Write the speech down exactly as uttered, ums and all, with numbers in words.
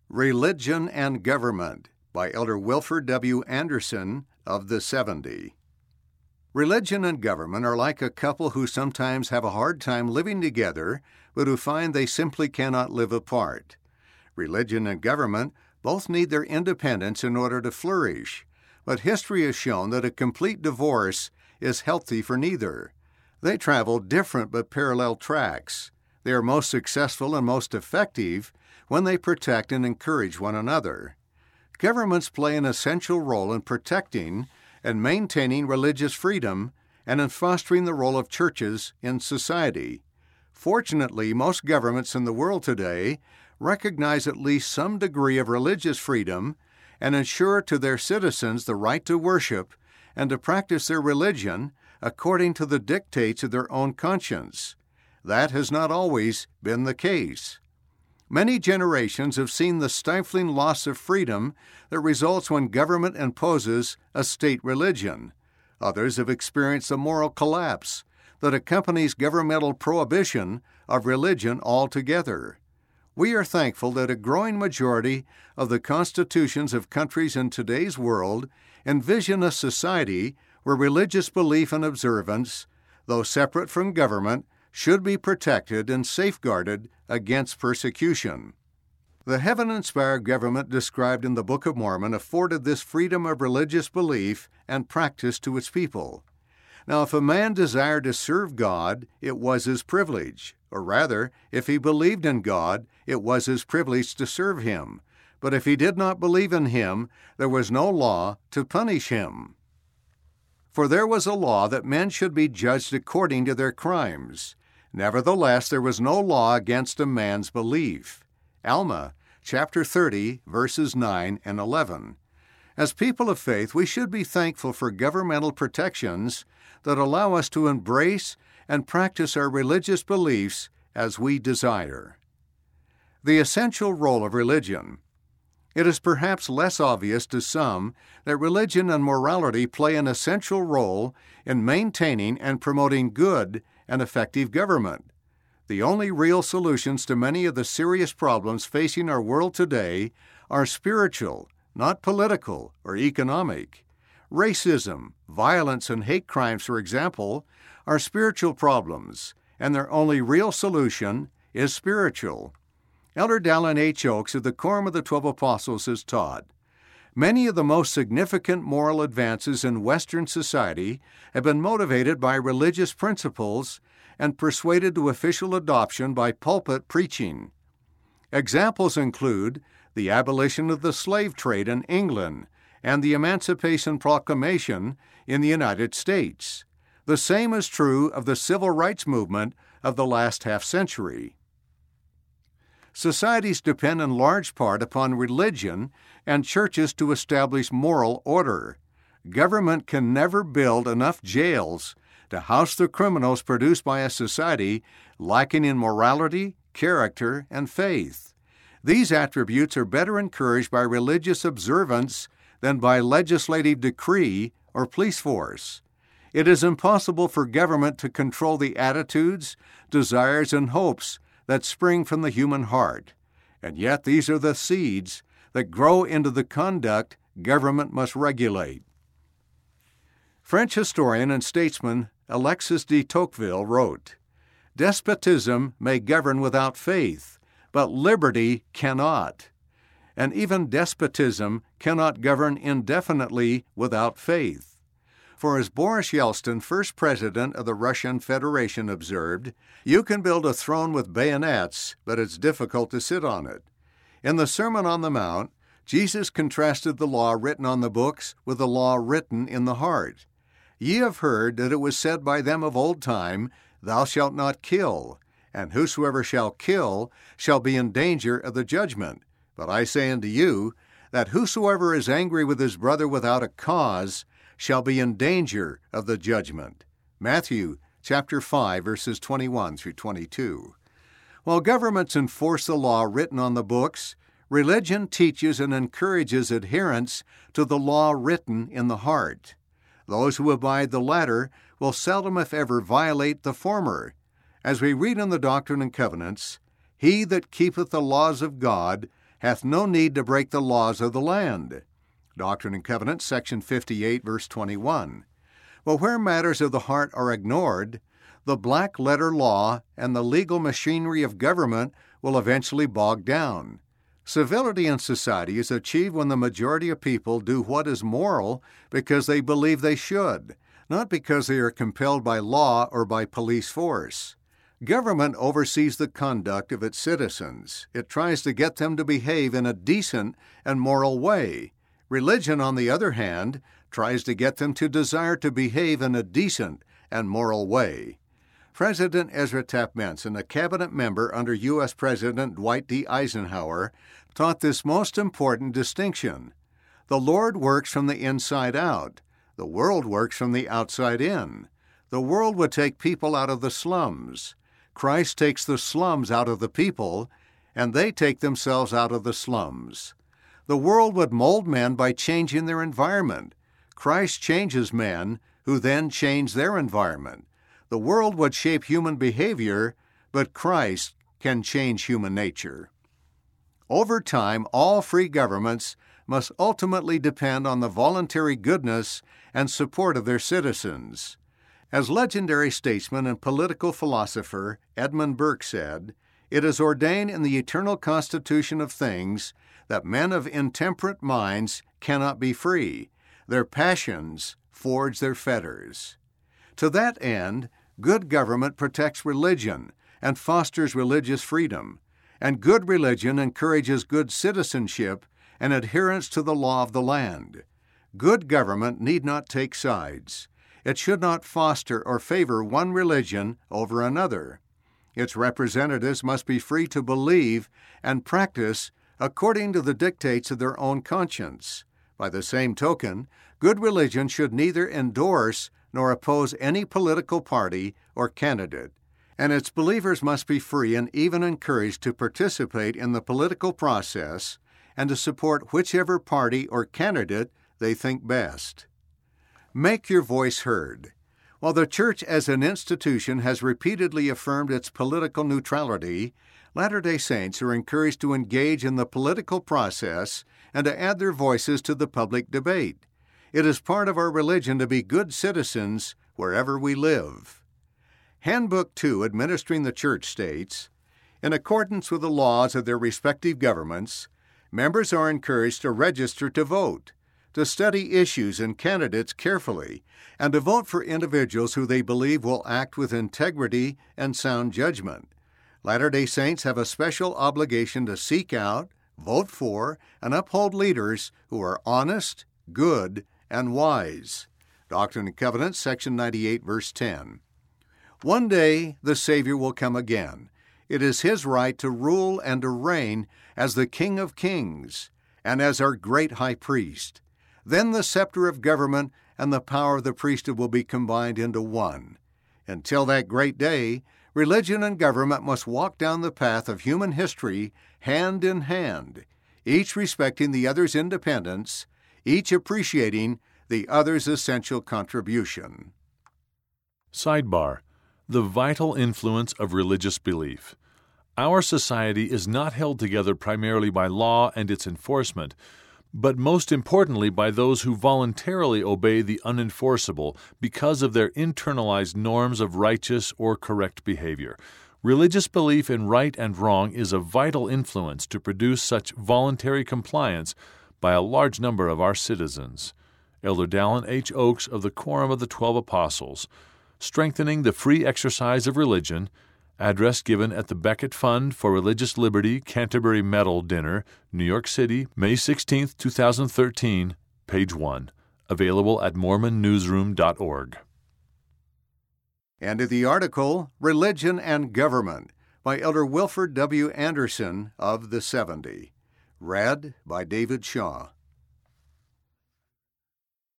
Religion and Government by Elder Wilford W. Anderson of the seventy. Religion and government are like a couple who sometimes have a hard time living together, but who find they simply cannot live apart. Religion and government both need their independence in order to flourish, but history has shown that a complete divorce is healthy for neither. They travel different but parallel tracks. They are most successful and most effective when they protect and encourage one another. Governments play an essential role in protecting and maintaining religious freedom and in fostering the role of churches in society. Fortunately, most governments in the world today recognize at least some degree of religious freedom and ensure to their citizens the right to worship and to practice their religion according to the dictates of their own conscience. That has not always been the case. Many generations have seen the stifling loss of freedom that results when government imposes a state religion. Others have experienced a moral collapse that accompanies governmental prohibition of religion altogether. We are thankful that a growing majority of the constitutions of countries in today's world envision a society where religious belief and observance, though separate from government, should be protected and safeguarded against persecution. The heaven-inspired government described in the Book of Mormon afforded this freedom of religious belief and practice to its people. Now, if a man desired to serve God, it was his privilege, or rather, if he believed in God, it was his privilege to serve him. But if he did not believe in him, there was no law to punish him. For there was a law that men should be judged according to their crimes. Nevertheless, there was no law against a man's belief. Alma, chapter thirty, verses nine and eleven. As people of faith, we should be thankful for governmental protections that allow us to embrace and practice our religious beliefs as we desire. The essential role of religion. It is perhaps less obvious to some that religion and morality play an essential role in maintaining and promoting good and effective government. The only real solutions to many of the serious problems facing our world today are spiritual, not political or economic. Racism, violence, and hate crimes, for example, are spiritual problems, and their only real solution is spiritual. Elder Dallin H. Oaks of the Quorum of the Twelve Apostles has taught, many of the most significant moral advances in Western society have been motivated by religious principles and persuaded to official adoption by pulpit preaching. Examples include the abolition of the slave trade in England and the Emancipation Proclamation in the United States. The same is true of the civil rights movement of the last half-century. Societies depend in large part upon religion and churches to establish moral order. Government can never build enough jails to house the criminals produced by a society lacking in morality, character, and faith. These attributes are better encouraged by religious observance than by legislative decree or police force. It is impossible for government to control the attitudes, desires, and hopes that spring from the human heart, and yet these are the seeds that grow into the conduct government must regulate. French historian and statesman Alexis de Tocqueville wrote, "Despotism may govern without faith, but liberty cannot. And even despotism cannot govern indefinitely without faith." For as Boris Yeltsin, first president of the Russian Federation, observed, "You can build a throne with bayonets, but it's difficult to sit on it." In the Sermon on the Mount, Jesus contrasted the law written on the books with the law written in the heart. "Ye have heard that it was said by them of old time, Thou shalt not kill, and whosoever shall kill shall be in danger of the judgment. But I say unto you, that whosoever is angry with his brother without a cause shall be in danger of the judgment." Matthew chapter five, verses twenty-one through twenty-two. While governments enforce the law written on the books, religion teaches and encourages adherence to the law written in the heart. Those who abide the latter will seldom, if ever, violate the former. As we read in the Doctrine and Covenants, "He that keepeth the laws of God hath no need to break the laws of the land. Doctrine and Covenants, section fifty-eight, verse twenty-one. Well, where matters of the heart are ignored, the black-letter law and the legal machinery of government will eventually bog down. Civility in society is achieved when the majority of people do what is moral because they believe they should, not because they are compelled by law or by police force. Government oversees the conduct of its citizens. It tries to get them to behave in a decent and moral way. Religion, on the other hand, tries to get them to desire to behave in a decent and moral way. President Ezra Taft Benson, a cabinet member under U S President Dwight D. Eisenhower, taught this most important distinction. The Lord works from the inside out. The world works from the outside in. The world would take people out of the slums. Christ takes the slums out of the people, and they take themselves out of the slums. The world would mold men by changing their environment. Christ changes men, who then change their environment. The world would shape human behavior, but Christ can change human nature. Over time, all free governments must ultimately depend on the voluntary goodness and support of their citizens. As legendary statesman and political philosopher Edmund Burke said, "It is ordained in the eternal constitution of things that men of intemperate minds cannot be free. Their passions forge their fetters." To that end, good government protects religion and fosters religious freedom, and good religion encourages good citizenship and adherence to the law of the land. Good government need not take sides. It should not foster or favor one religion over another. Its representatives must be free to believe and practice according to the dictates of their own conscience. By the same token, good religion should neither endorse nor oppose any political party or candidate, and its believers must be free and even encouraged to participate in the political process and to support whichever party or candidate they think best. Make your voice heard. While the Church as an institution has repeatedly affirmed its political neutrality, Latter-day Saints are encouraged to engage in the political process and to add their voices to the public debate. It is part of our religion to be good citizens wherever we live. Handbook two, Administering the Church, states, "In accordance with the laws of their respective governments, members are encouraged to register to vote, to study issues and candidates carefully, and to vote for individuals who they believe will act with integrity and sound judgment. Latter-day Saints have a special obligation to seek out, vote for, and uphold leaders who are honest, good, and wise." Doctrine and Covenants, section ninety-eight, verse ten. One day the Savior will come again. It is His right to rule and to reign as the King of Kings and as our great High Priest. Then the scepter of government and the power of the priesthood will be combined into one. Until that great day, religion and government must walk down the path of human history hand in hand, each respecting the other's independence, each appreciating the other's essential contribution. Sidebar: The vital influence of religious belief. Our society is not held together primarily by law and its enforcement, but most importantly by those who voluntarily obey the unenforceable because of their internalized norms of righteous or correct behavior. Religious belief in right and wrong is a vital influence to produce such voluntary compliance by a large number of our citizens. Elder Dallin H. Oaks of the Quorum of the Twelve Apostles, Strengthening the Free Exercise of Religion, address given at the Becket Fund for Religious Liberty Canterbury Medal Dinner, New York City, May sixteenth, two thousand thirteen, page one. Available at mormon newsroom dot org. And in the article, Religion and Government, by Elder Wilford W. Anderson of the seventy. Read by David Shaw.